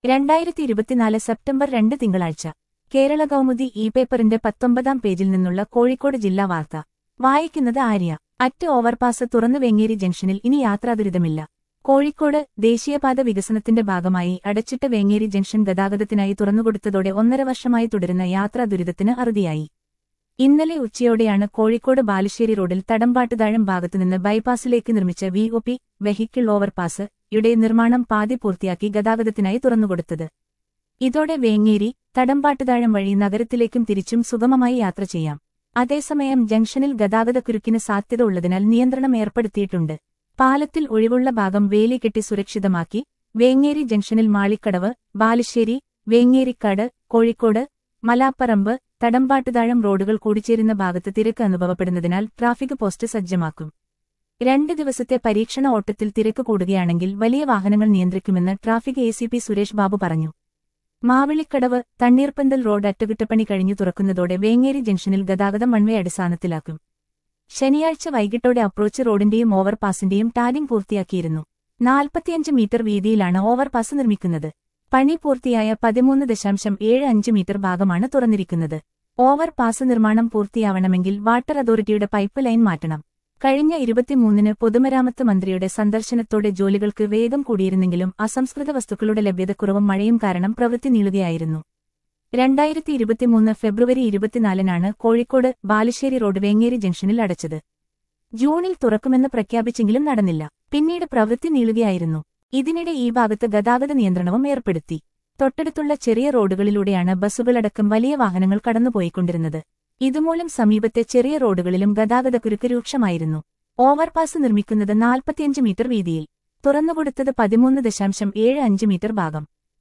2024 September 2 തിങ്കളാഴ്ച കേരള കൗമുദി പേപ്പറിന്റെ 19-ാം പേജിൽ നിന്നുള്ള കോഴിക്കോട് ജില്ലാ വാർത്ത വായിക്കുന്നത് ആര്യ. അറ്റ് ഓവർപാസ് തുറന്നു വേങ്ങേരി ജംഗ്ഷനിൽ ഇനി യാത്രാദുരിതമില്ല. കോഴിക്കോട് ദേശീയപാത വികസനത്തിന്റെ ഭാഗമായി അടച്ചിട്ട വേങ്ങേരി ജംഗ്ഷൻ ഗതാഗതത്തിനായി തുറന്നുകൊടുത്തതോടെ 1.5 വർഷമായി തുടരുന്ന യാത്രാദുരിതത്തിന് അറുതിയായി. ഇന്നലെ ഉച്ചയോടെയാണ് കോഴിക്കോട് ബാലുശ്ശേരി റോഡിൽ തടമ്പാട്ടുതാഴം ഭാഗത്തുനിന്ന് ബൈപ്പാസിലേക്ക് നിർമ്മിച്ച VOP വെഹിക്കിൾ ഓവർപാസ് യുടെ നിർമ്മാണം പാതി പൂർത്തിയാക്കി ഗതാഗതത്തിനായി തുറന്നുകൊടുത്തത്. ഇതോടെ വേങ്ങേരി തടമ്പാട്ടുതാഴം വഴി നഗരത്തിലേക്കും തിരിച്ചും സുഗമമായി യാത്ര ചെയ്യാം. അതേസമയം ജംഗ്ഷനിൽ ഗതാഗതക്കുരുക്കിന് സാധ്യത ഉള്ളതിനാൽ നിയന്ത്രണം ഏർപ്പെടുത്തിയിട്ടുണ്ട്. പാലത്തിൽ ഒഴിവുള്ള ഭാഗം വേലി കെട്ടി സുരക്ഷിതമാക്കി. വേങ്ങേരി ജംഗ്ഷനിൽ മാളിക്കടവ്, ബാലുശ്ശേരി, വേങ്ങേരിക്കാട്, കോഴിക്കോട്, മലാപ്പറമ്പ്, തടമ്പാട്ടുതാഴം റോഡുകൾ കൂടിച്ചേരുന്ന ഭാഗത്ത് തിരക്ക് അനുഭവപ്പെടുന്നതിനാൽ ട്രാഫിക് പോസ്റ്റ് സജ്ജമാക്കും. 2 ദിവസത്തെ പരീക്ഷണ ഓട്ടത്തിൽ തിരക്ക് കൂടുകയാണെങ്കിൽ വലിയ വാഹനങ്ങൾ നിയന്ത്രിക്കുമെന്ന് ട്രാഫിക് ACP സുരേഷ് ബാബു പറഞ്ഞു. മാവിളിക്കടവ്, തണ്ണീർപ്പന്തൽ റോഡ് അറ്റകുറ്റപ്പണി കഴിഞ്ഞു തുറക്കുന്നതോടെ വേങ്ങേരി ജംഗ്ഷനിൽ ഗതാഗതം വൺവേ അടിസ്ഥാനത്തിലാക്കും. ശനിയാഴ്ച വൈകിട്ടോടെ അപ്രോച്ച് റോഡിന്റെയും ഓവർപാസിന്റെയും ടാരിംഗ് പൂർത്തിയാക്കിയിരുന്നു. 45 മീറ്റർ വീതിയിലാണ് ഓവർപാസ് നിർമ്മിക്കുന്നത്. പണി പൂർത്തിയായ 13.75 മീറ്റർ ഭാഗമാണ് തുറന്നിരിക്കുന്നത്. ഓവർപാസ് നിർമ്മാണം പൂർത്തിയാവണമെങ്കിൽ വാട്ടർ അതോറിറ്റിയുടെ പൈപ്പ് ലൈൻ മാറ്റണം. കഴിഞ്ഞ 23-ന് പൊതുമരാമത്ത് മന്ത്രിയുടെ സന്ദർശനത്തോടെ ജോലികൾക്ക് വേഗം കൂടിയിരുന്നെങ്കിലും അസംസ്കൃത വസ്തുക്കളുടെ ലഭ്യതക്കുറവും മഴയും കാരണം പ്രവൃത്തി നീളുകയായിരുന്നു. 2023 ഫെബ്രുവരി 24-നാണ് കോഴിക്കോട് ബാലുശ്ശേരി റോഡ് വേങ്ങേരി ജംഗ്ഷനിൽ അടച്ചത്. ജൂണിൽ തുറക്കുമെന്ന് പ്രഖ്യാപിച്ചെങ്കിലും നടന്നില്ല. പിന്നീട് പ്രവൃത്തി നീളുകയായിരുന്നു. ഇതിനിടെ ഈ ഭാഗത്ത് ഗതാഗത നിയന്ത്രണവും ഏർപ്പെടുത്തി. തൊട്ടടുത്തുള്ള ചെറിയ റോഡുകളിലൂടെയാണ് ബസ്സുകളടക്കം വലിയ വാഹനങ്ങൾ കടന്നുപോയിക്കൊണ്ടിരുന്നത്. ഇതുമൂലം സമീപത്തെ ചെറിയ റോഡുകളിലും ഗതാഗതക്കുരുക്ക് രൂക്ഷമായിരുന്നു. ഓവർപാസ് നിർമ്മിക്കുന്നത് 45 മീറ്റർ വീതിയിൽ. തുറന്നുകൊടുത്തത് 13.75 മീറ്റർ ഭാഗം.